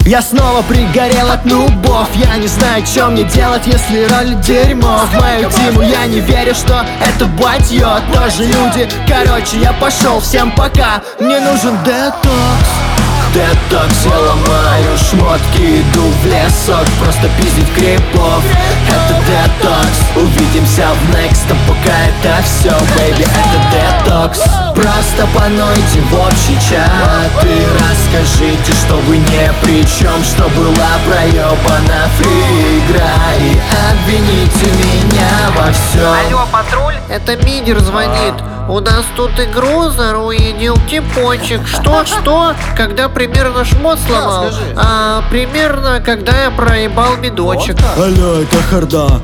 Я снова пригорел от нубов. Я не знаю, что мне делать, если роль дерьмо. В мою тиму я не верю, что это батьё. Тоже люди, короче, я пошел, всем пока. Мне нужен детокс. Детокс, я ломаю шмотки, иду в лесок, просто пиздить крипов. Это детокс, увидимся в next, а пока это все, baby, это детокс. Просто понойте в общий чат и расскажите, что вы не при чем, что была проебана фри-игра, и обвините меня во всем. Алло, патруль? Это Мидер звонит. У нас тут игру заруинил типочек. Что? Когда примерно шмот сломал? Примерно, когда я проебал медочек. Алло, это Харда.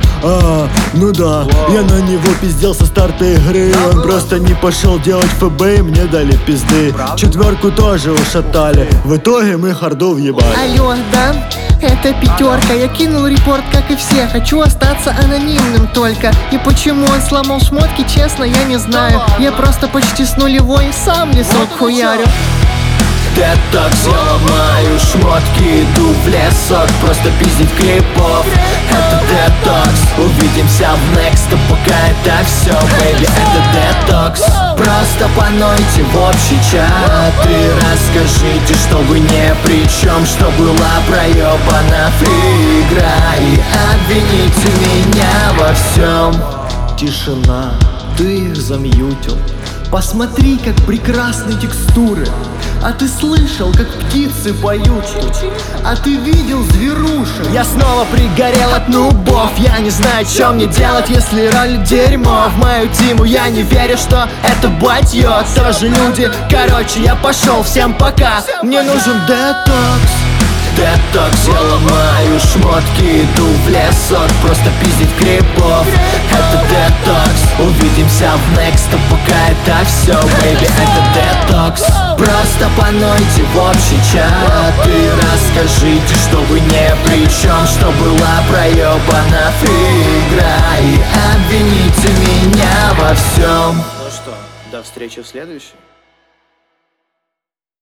Ну да, я на него пиздел со старта игры. Он просто не пошел делать ФБ, и мне дали пизды. Четверку тоже ушатали. В итоге мы Харду въебали. Алло, да? Это пятерка. Я кинул репорт, как и все. Хочу остаться анонимным только. И почему он сломал шмотки, честно, я не знаю. Я просто почти с нулевой сам лесок хуярю. Детокс, я ломаю шмотки, иду в лесок, просто пиздить крипов. Это детокс, увидимся в next, а пока это все, baby, это детокс. Просто понойте в общий чат и расскажите, что вы не при чем, что была проебана фри-игра, и обвините меня во всем. Тишина, ты их замьютил. Посмотри, как прекрасны текстуры. А ты слышал, как птицы поют? А ты видел зверушек? Я снова пригорел от нубов. Я не знаю, что мне делать, если роль дерьмо. В мою тиму я не верю, что это батьё. Тоже люди, короче, я пошел, всем пока. Мне нужен детокс. Детокс, я ломаю шмотки, иду в лесок, просто пиздить крипов. Это детокс, увидимся в next, а пока это все, baby, это детокс. Просто понойте в общий чат и расскажите, что вы не при чем, что была проебана фри-игра, и обвините меня во всем. Ну что, до встречи в следующей.